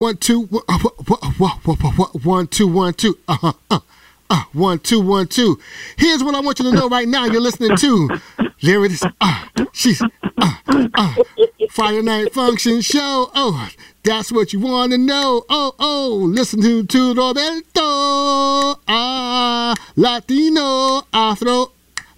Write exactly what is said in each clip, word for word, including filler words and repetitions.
One, two, one, one, two, one, two. Uh-huh, uh, uh, one, two, one, two. Here's what I want you to know right now. You're listening to. There it is. Uh, she's. Uh, uh, Friday Night Function Show. Oh, that's what you want to know. Oh, oh. Listen to, to Roberto. Ah, Latino, Afro.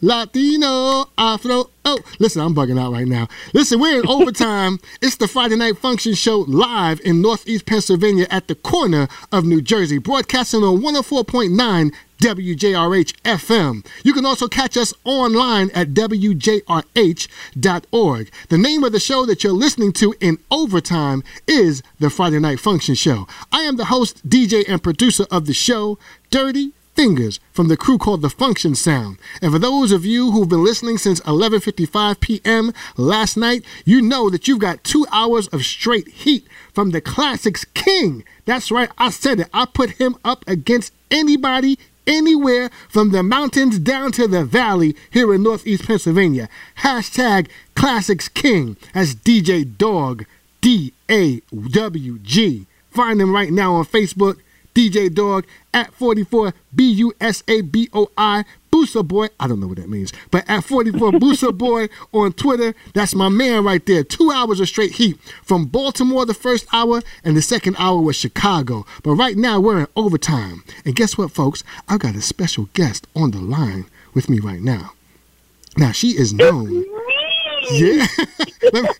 Latino, Afro. Oh, listen, I'm bugging out right now. Listen, we're in overtime. It's the Friday Night Function Show live in Northeast Pennsylvania at the corner of New Jersey, broadcasting on one oh four point nine W J R H F M. You can also catch us online at W J R H dot org. The name of the show that you're listening to in overtime is the Friday Night Function Show. I am the host, D J, and producer of the show, Dirty Fingers, from the crew called The Function Sound. And for those of you who've been listening since eleven fifty-five p.m. last night, you know that you've got two hours of straight heat from the Classics King. That's right, I said it. I put him up against anybody, anywhere, from the mountains down to the valley here in Northeast Pennsylvania. Hashtag Classics King. That's D J Dawg, D A W G. Find him right now on Facebook, D J Dawg, at forty-four B U S A B O I, Booster Boy. I don't know what that means, but at forty-four Booster Boy on Twitter. That's my man right there. Two hours of straight heat from Baltimore the first hour, and the second hour was Chicago. But right now we're in overtime. And guess what, folks? I've got a special guest on the line with me right now. Now, she is known. Yeah. let, me,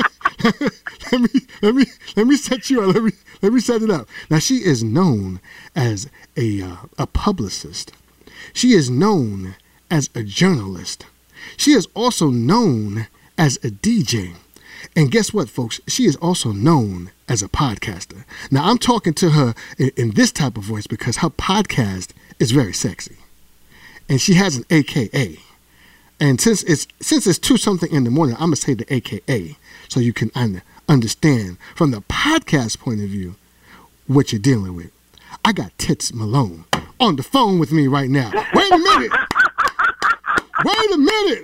let me let me let me set you up. Let me let me set it up. Now, she is known as a uh, a publicist. She is known as a journalist. She is also known as a D J. And guess what, folks? She is also known as a podcaster. Now, I'm talking to her in, in this type of voice because her podcast is very sexy. And she has an A K A. And since it's since it's two something in the morning, I'm going to say the A K A so you can un- understand from the podcast point of view what you're dealing with. I got Tits Malone on the phone with me right now. Wait a minute. Wait a minute.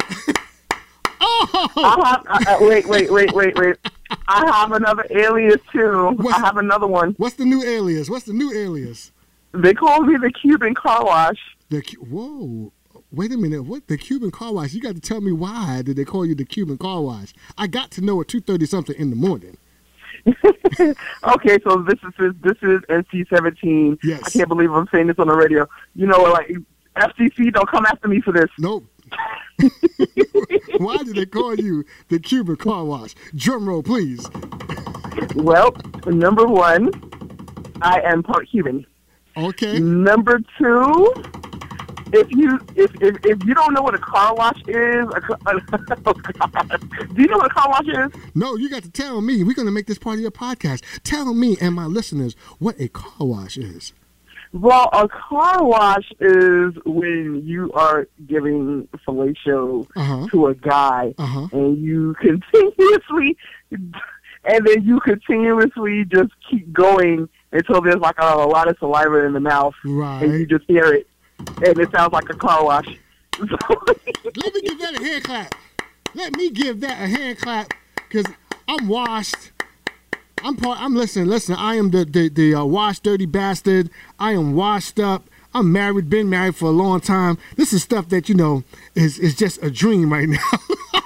Oh. I have, uh, wait, wait, wait, wait, wait. I have another alias too. What's, I have another one. What's the new alias? What's the new alias? They call me the Cuban car wash. The Whoa. Wait a minute. What? The Cuban car wash? You got to tell me why did they call you the Cuban car wash? I got to know at two thirty something in the morning. Okay, so this is this is N C seventeen. Yes. I can't believe I'm saying this on the radio. You know, like F C C, don't come after me for this. Nope. Why did they call you the Cuban car wash? Drum roll, please. Well, number one, I am part Cuban. Okay. Number two, if you if if, if you don't know what a car wash is, a, oh God, do you know what a car wash is? No, you got to tell me. We're going to make this part of your podcast. Tell me and my listeners what a car wash is. Well, a car wash is when you are giving fellatio uh-huh. to a guy, uh-huh. and you continuously, and then you continuously just keep going until there's like a, a lot of saliva in the mouth, right. and you just hear it, and it sounds like a car wash. Let me give that a hand clap. Let me give that a hand clap, because I'm washed. I'm part. I'm listening. Listen, I am the the, the uh, washed dirty bastard. I am washed up. I'm married. Been married for a long time. This is stuff that you know is is just a dream right now.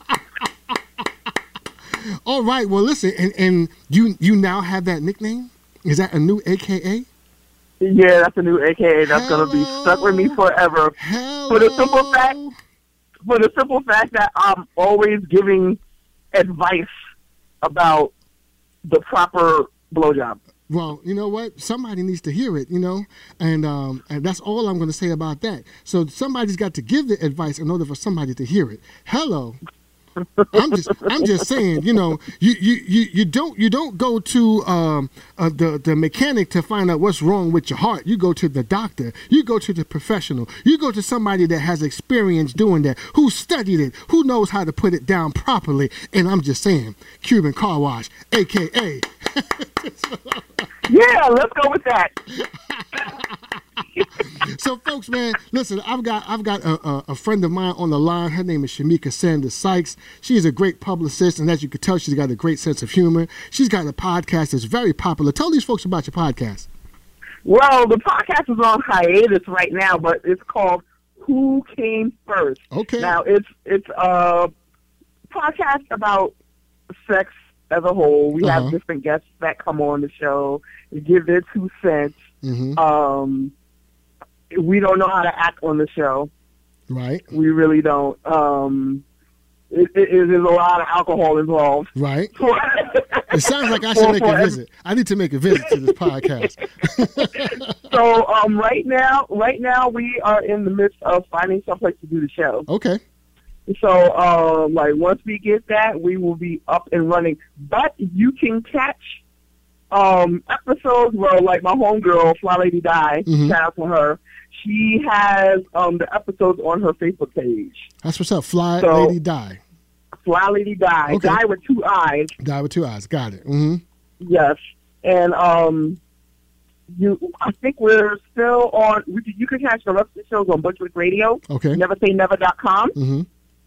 All right. Well, listen, and and you you now have that nickname. Is that a new A K A? Yeah, that's a new A K A. That's Hello. gonna be stuck with me forever. Hello. For the simple fact, for the simple fact that I'm always giving advice about the proper blowjob. Well, you know what? Somebody needs to hear it, you know, and um, and that's all I'm going to say about that. So somebody's got to give the advice in order for somebody to hear it. Hello. I'm just, I'm just saying, you know, you, you, you, you don't, you don't go to um, uh, the the mechanic to find out what's wrong with your heart. You go to the doctor. You go to the professional. You go to somebody that has experience doing that, who studied it, who knows how to put it down properly. And I'm just saying, Cuban car wash, A K A. Yeah, let's go with that. So, folks, man, listen. I've got I've got a, a, a friend of mine on the line. Her name is Shamika Sanders Sykes. She's a great publicist, and as you can tell, she's got a great sense of humor. She's got a podcast that's very popular. Tell these folks about your podcast. Well, the podcast is on hiatus right now, but it's called Who Came First. Okay. Now, it's it's a podcast about sex as a whole. We Uh-huh. have different guests that come on the show and give their two cents. Mm-hmm. Um, we don't know how to act on the show. Right. We really don't. Um, it, it, it, there's a lot of alcohol involved. Right. It sounds like I should make a visit. I need to make a visit to this podcast. So um, right now, right now we are in the midst of finding someplace to do the show. Okay. So um, like once we get that, we will be up and running. But you can catch um, episodes where, like my homegirl, Fly Lady Die, Mhm. shout out to her. She has um, the episodes on her Facebook page. That's what's up. Fly So- Lady Die. Fly Lady Die, Okay. Die with two eyes. Die with two eyes. Got it. Mm-hmm. Yes, and um, you. I think we're still on. We, you can catch the rest of the shows on Bushwick Radio. Okay. never say never dot com. Mm-hmm.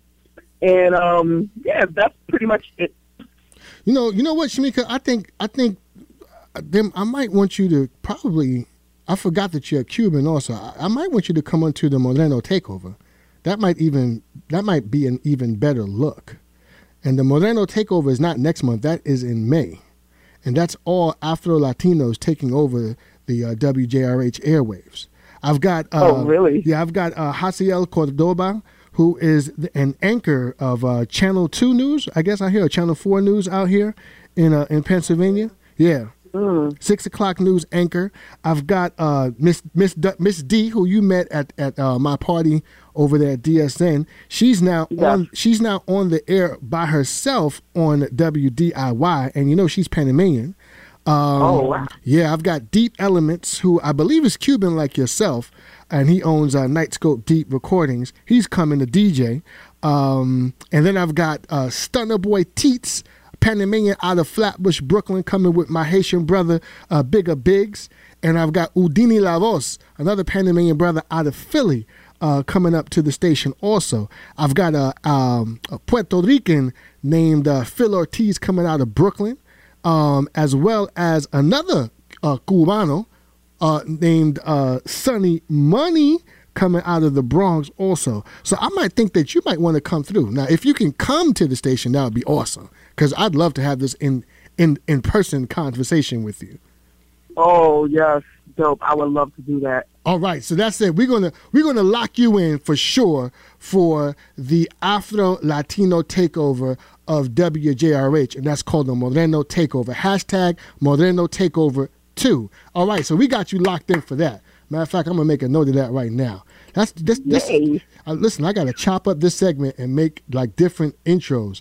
And um, yeah, that's pretty much it. You know, you know what, Shamika? I think, I think, uh, them. I might want you to probably. I forgot that you're Cuban. Also, I, I might want you to come onto the Moreno Takeover. That might even. That might be an even better look. And the Moreno Takeover is not next month. That is in May, and that's all Afro Latinos taking over the uh, W J R H airwaves. I've got. Uh, Oh, really? Yeah, I've got uh, Haciel Cordoba, who is the, an anchor of uh, Channel Two News. I guess I hear Channel Four News out here in uh, in Pennsylvania. Yeah, Mm. six o'clock news anchor. I've got uh, Miss Miss D, Miss D, who you met at at uh, my party over there at D S N. She's now Yeah. on. She's now on the air by herself on W D I Y, and you know she's Panamanian. Um, Oh, wow. Yeah, I've got Deep Elements, who I believe is Cuban like yourself, and he owns uh, Nightscope Deep Recordings. He's coming to D J. Um, and then I've got uh, Stunner Boy Teets, Panamanian out of Flatbush, Brooklyn, coming with my Haitian brother, uh, Bigger Biggs. And I've got Udini Lavos, another Panamanian brother out of Philly, uh, coming up to the station also. I've got a, um, a Puerto Rican named uh, Phil Ortiz coming out of Brooklyn, um, as well as another uh, Cubano uh, named uh, Sonny Money coming out of the Bronx also. So I might think that you might want to come through. Now, if you can come to the station, that would be awesome, because I'd love to have this in, in, in-person conversation with you. Oh yes, dope. I would love to do that. All right, so that's it. We're gonna we're gonna lock you in for sure for the Afro Latino takeover of W J R H, and that's called the Moreno Takeover. Hashtag Moreno Takeover two. All right, so we got you locked in for that. Matter of fact, I'm gonna make a note of that right now. That's this. this Yay. uh, listen, I gotta chop up this segment and make like different intros.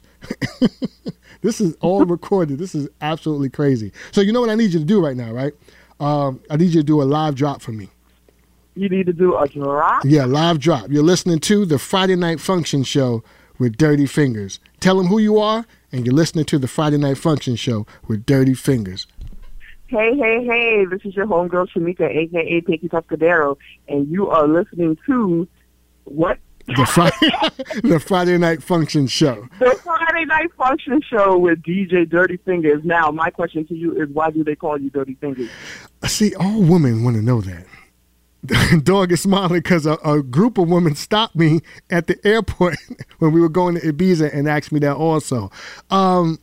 This is all recorded. This is absolutely crazy. So you know what I need you to do right now, right? Um, I need you to do a live drop for me. You need to do a drop. Yeah, live drop. You're listening to the Friday Night Function Show with Dirty Fingers. Tell them who you are, and you're listening to the Friday Night Function Show with Dirty Fingers. Hey, hey, hey! This is your homegirl Shamika, aka Pinky Tuscadero, and you are listening to what? The Friday, the Friday Night Function Show. The Friday Night Function Show with D J Dirty Fingers. Now, my question to you is, why do they call you Dirty Fingers? See, all women want to know that. Dog is smiling because a, a group of women stopped me at the airport when we were going to Ibiza and asked me that also. Um,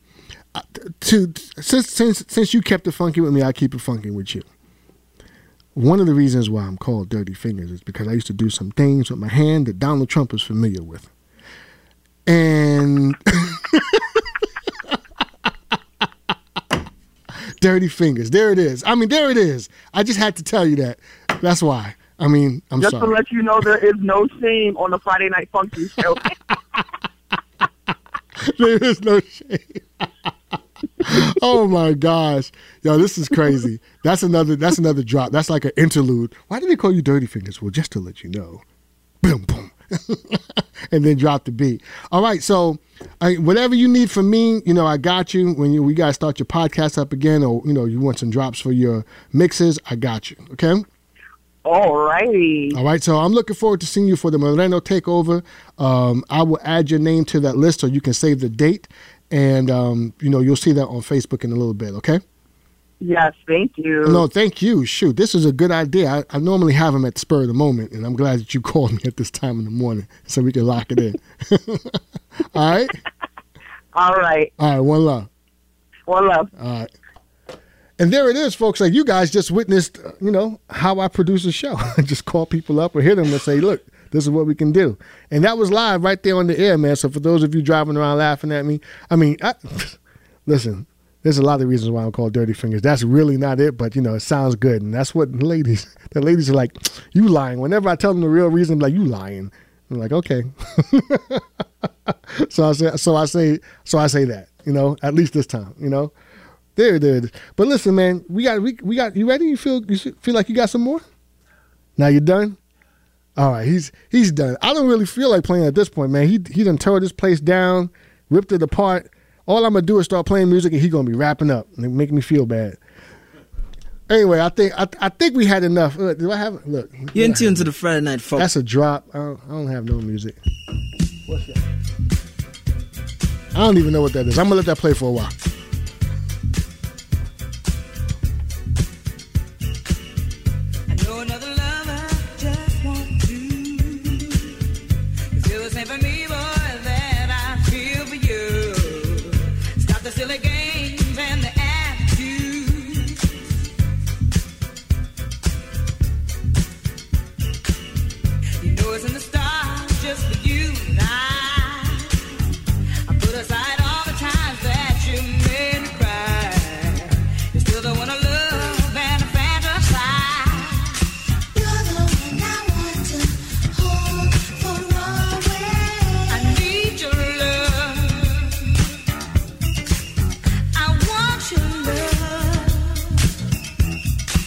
to since since since you kept it funky with me, I keep it funky with you. One of the reasons why I'm called Dirty Fingers is because I used to do some things with my hand that Donald Trump is familiar with. And Dirty Fingers, there it is. I mean, there it is. I just had to tell you that. That's why. I mean, I'm Just sorry. to let you know, there is no shame on the Friday Night Function Show. There is no shade. Oh my gosh, yo, this is crazy. That's another. That's another drop. That's like an interlude. Why do they call you Dirty Fingers? Well, just to let you know. Boom, boom, and then drop the beat. All right, so I, whatever you need from me, you know, I got you. When you we gotta start your podcast up again, or you know, you want some drops for your mixes, I got you. Okay. All righty. All right, so I'm looking forward to seeing you for the Moreno Takeover. Um, I will add your name to that list so you can save the date, and um, you know you'll see that on Facebook in a little bit. Okay. Yes, thank you. No, thank you. Shoot, this is a good idea. I, I normally have them at the spur of the moment, and I'm glad that you called me at this time in the morning so we can lock it in. All right? All right. All right, one love. One love. All right. And there it is, folks. Like, you guys just witnessed, uh, you know, how I produce a show. I just call people up or hit them and say, look, this is what we can do. And that was live right there on the air, man. So for those of you driving around laughing at me, I mean, I, listen, there's a lot of reasons why I'm called Dirty Fingers. That's really not it, but, you know, it sounds good. And that's what the ladies, the ladies are like, you lying. Whenever I tell them the real reason, like, you lying. I'm like, okay. so I say, so I say, so I say that, you know, at least this time, you know. There it is. But listen, man, we got, we, we got, you ready? You feel, you feel like you got some more? Now you done? All right, he's he's done. I don't really feel like playing at this point, man. He he done tore this place down, ripped it apart. All I'm gonna do is start playing music, and he gonna be wrapping up, and it make me feel bad. Anyway, I think I, I think we had enough. Look, do I have look? You're in tune to the Friday Night Funk. That's a drop. I don't, I don't have no music. What's that? I don't even know what that is. I'm gonna let that play for a while.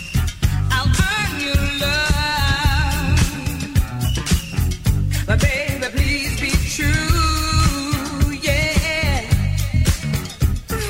But baby